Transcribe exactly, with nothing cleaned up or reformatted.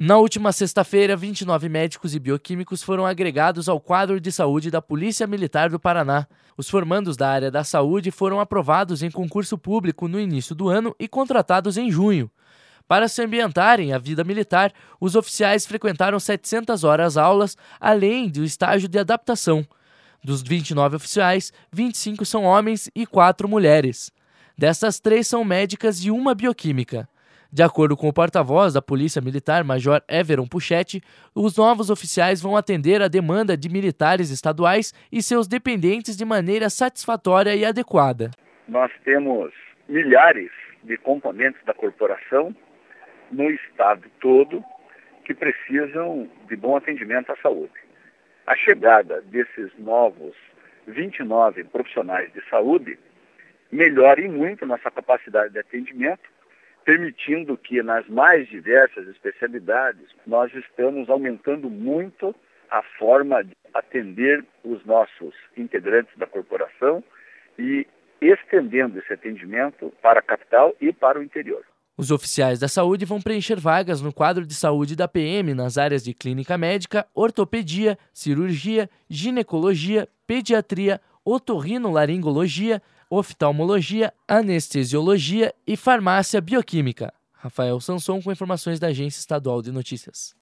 Na última sexta-feira, vinte e nove médicos e bioquímicos foram agregados ao quadro de saúde da Polícia Militar do Paraná. Os formandos da área da saúde foram aprovados em concurso público no início do ano e contratados em junho. Para se ambientarem à vida militar, os oficiais frequentaram setecentas horas aulas, além do estágio de adaptação. Dos vinte e nove oficiais, vinte e cinco são homens e quatro mulheres. Dessas, três são médicas e uma bioquímica. De acordo com o porta-voz da Polícia Militar, Major Everon Puchetti, os novos oficiais vão atender a demanda de militares estaduais e seus dependentes de maneira satisfatória e adequada. Nós temos milhares de componentes da corporação no estado todo que precisam de bom atendimento à saúde. A chegada desses novos vinte e nove profissionais de saúde melhora muito nossa capacidade de atendimento, permitindo que nas mais diversas especialidades nós estamos aumentando muito a forma de atender os nossos integrantes da corporação e estendendo esse atendimento para a capital e para o interior. Os oficiais da saúde vão preencher vagas no quadro de saúde da P M nas áreas de clínica médica, ortopedia, cirurgia, ginecologia, pediatria, otorrinolaringologia, oftalmologia, anestesiologia e farmácia bioquímica. Rafael Sanson com informações da Agência Estadual de Notícias.